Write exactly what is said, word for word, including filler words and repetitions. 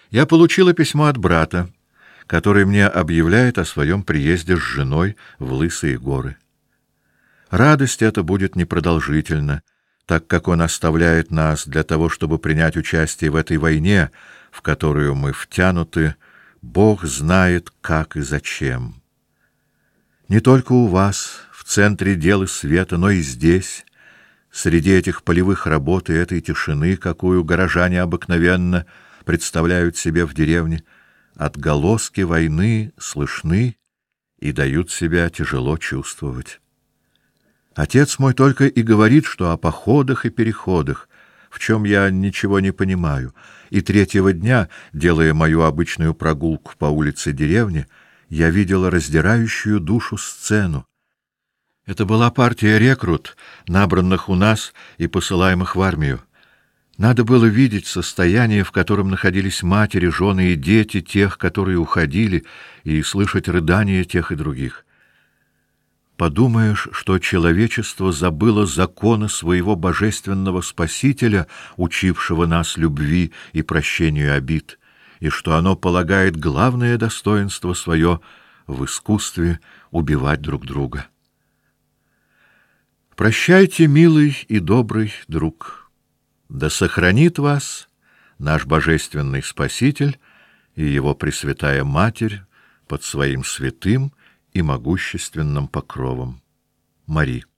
Я получила письмо от брата, который мне объявляет о своем приезде с женой в Лысые горы. Радость эта будет непродолжительна, так как он оставляет нас для того, чтобы принять участие в этой войне, в которую мы втянуты, Бог знает как и зачем. Не только у вас, в центре дел и света, но и здесь, среди этих полевых работ и этой тишины, какую горожане обыкновенно представляют себе в деревне, отголоски войны слышны и дают себя тяжело чувствовать. Отец мой только и говорит, что о походах и переходах, в чем я ничего не понимаю, и третьего дня, делая мою обычную прогулку по улице деревни, я видела раздирающую душу сцену. Это была партия рекрут, набранных у нас и посылаемых в армию. Надо было видеть состояние, в котором находились матери, жены и дети тех, которые уходили, и слышать рыдания тех и других. Подумаешь, что человечество забыло законы своего божественного Спасителя, учившего нас любви и прощению обид, и что оно полагает главное достоинство свое в искусстве убивать друг друга. Прощайте, милый и добрый друг. Да сохранит вас наш божественный Спаситель и его Пресвятая Матерь под своим святым и могущественным покровом. Мари.